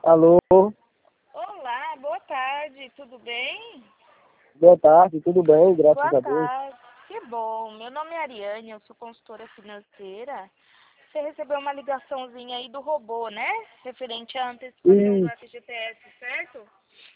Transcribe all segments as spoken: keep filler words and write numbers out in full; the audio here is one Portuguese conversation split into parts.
Alô, Olá, boa tarde, tudo bem? boa tarde, tudo bem? Graças Boa a Deus. tarde, que bom. Meu nome é Ariane, eu sou consultora financeira. Você recebeu uma ligaçãozinha aí do robô, né? Referente à antecipação do Isso. F G T S, certo?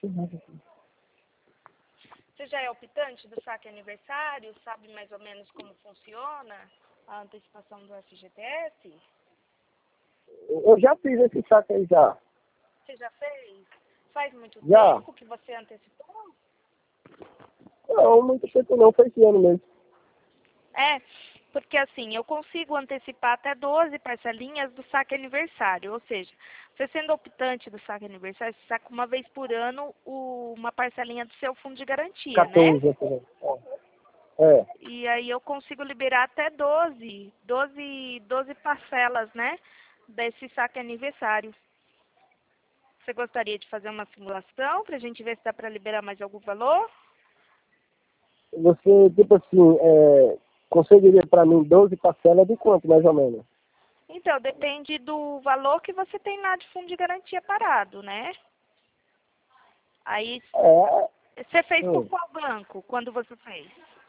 Você já é optante do saque aniversário? Sabe mais ou menos como funciona a antecipação do F G T S? Eu já fiz esse saque aí já. Você já fez? Faz muito Já. tempo que você antecipou? Não, muito tempo não, foi esse ano mesmo. É, porque assim, eu consigo antecipar até doze parcelinhas do saque aniversário, ou seja, você sendo optante do saque aniversário, você saca uma vez por ano o- uma parcelinha do seu fundo de garantia, né? quatorze, assim. É. E aí eu consigo liberar até doze, doze, doze parcelas, né, desse saque aniversário. Você gostaria de fazer uma simulação para a gente ver se dá para liberar mais algum valor? Você, tipo assim, é, conseguiria para mim doze parcelas de quanto, mais ou menos? Então, depende do valor que você tem lá de fundo de garantia parado, né? Aí, É. você fez por Hum. qual banco, quando você fez?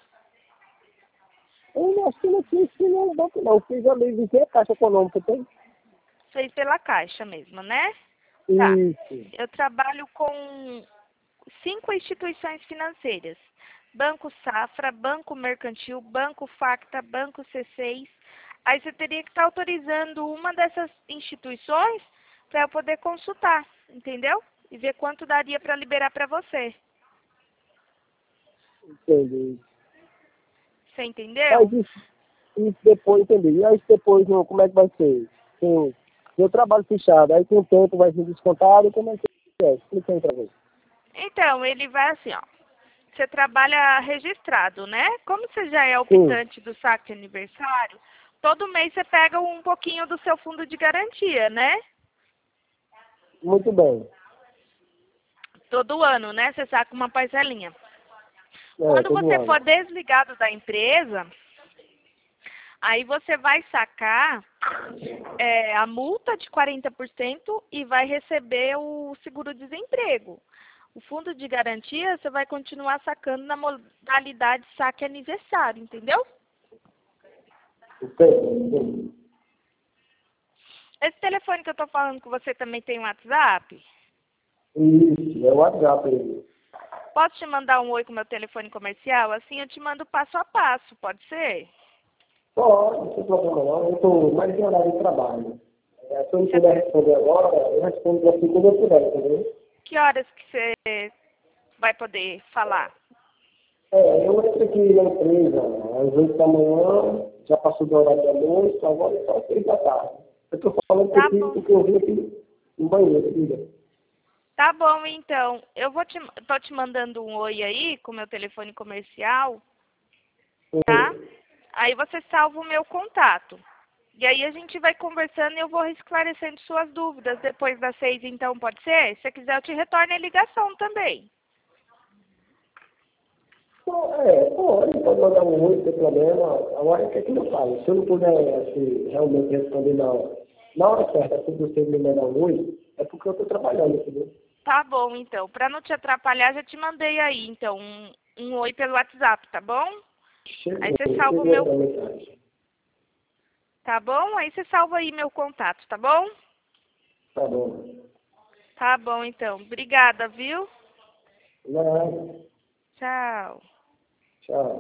Eu não acho que não fiz isso não, banco não. Fiz ali, vi que a Caixa Econômica tem. Fez pela Caixa mesmo, né? Tá. Isso. Eu trabalho com cinco instituições financeiras. Banco Safra, Banco Mercantil, Banco Facta, Banco C seis. Aí você teria que estar autorizando uma dessas instituições para eu poder consultar, entendeu? E ver quanto daria para liberar para você. Entendi. Você entendeu? Mas isso, isso depois, entendi. E aí depois, não, como é que vai ser? Tem, tem o trabalho fechado, aí com o tempo vai ser descontado, como é que é? Explica aí pra você. Então, ele vai assim, ó. Você trabalha registrado, né? Como você já é Sim, optante do saque aniversário, todo mês você pega um pouquinho do seu fundo de garantia, né? muito bem. Todo ano, né? Você saca uma parcelinha. É, Quando todo você ano. for desligado da empresa, aí você vai sacar é, a multa de quarenta por cento e vai receber o seguro-desemprego. O fundo de garantia você vai continuar sacando na modalidade saque aniversário, entendeu? Entendi, entendi. Esse telefone que eu tô falando com você também tem um WhatsApp? Isso, é o WhatsApp aí. Posso te mandar um oi com meu telefone comercial? Assim eu te mando passo a passo, pode ser? Pode, não tem problema não. Eu estou mais em horário de trabalho. É, se eu não Você- puder responder agora, eu respondo assim quando eu puder, entendeu? Que horas que você vai poder falar? É, eu entro aqui na empresa às oito da manhã, já passou do horário da noite, agora é só às seis da tarde. Eu estou falando Tá contigo bom. porque eu vim aqui no banheiro, filha. Tá bom, então. Eu vou te, tô te mandando um oi aí com meu telefone comercial, tá? Sim. Aí você salva o meu contato. E aí a gente vai conversando e eu vou esclarecendo suas dúvidas depois das seis, então, pode ser? Se você quiser, eu te retorno a ligação também. Pô, É, pode, pode mandar um oi, não tem problema. Agora, o que é que eu falo? Se eu não puder assim, realmente responder na, na hora certa, assim que você me mandar um oi, é porque eu estou trabalhando, entendeu? Tá bom, então. Pra não te atrapalhar, já te mandei aí, então, um, um oi pelo WhatsApp, tá bom? Aí Chegou, você salva o chegou meu... essa mensagem. Tá bom? Aí você salva aí meu contato, tá bom? Tá bom. Tá bom, então. Obrigada, viu? Não, Tchau. tchau.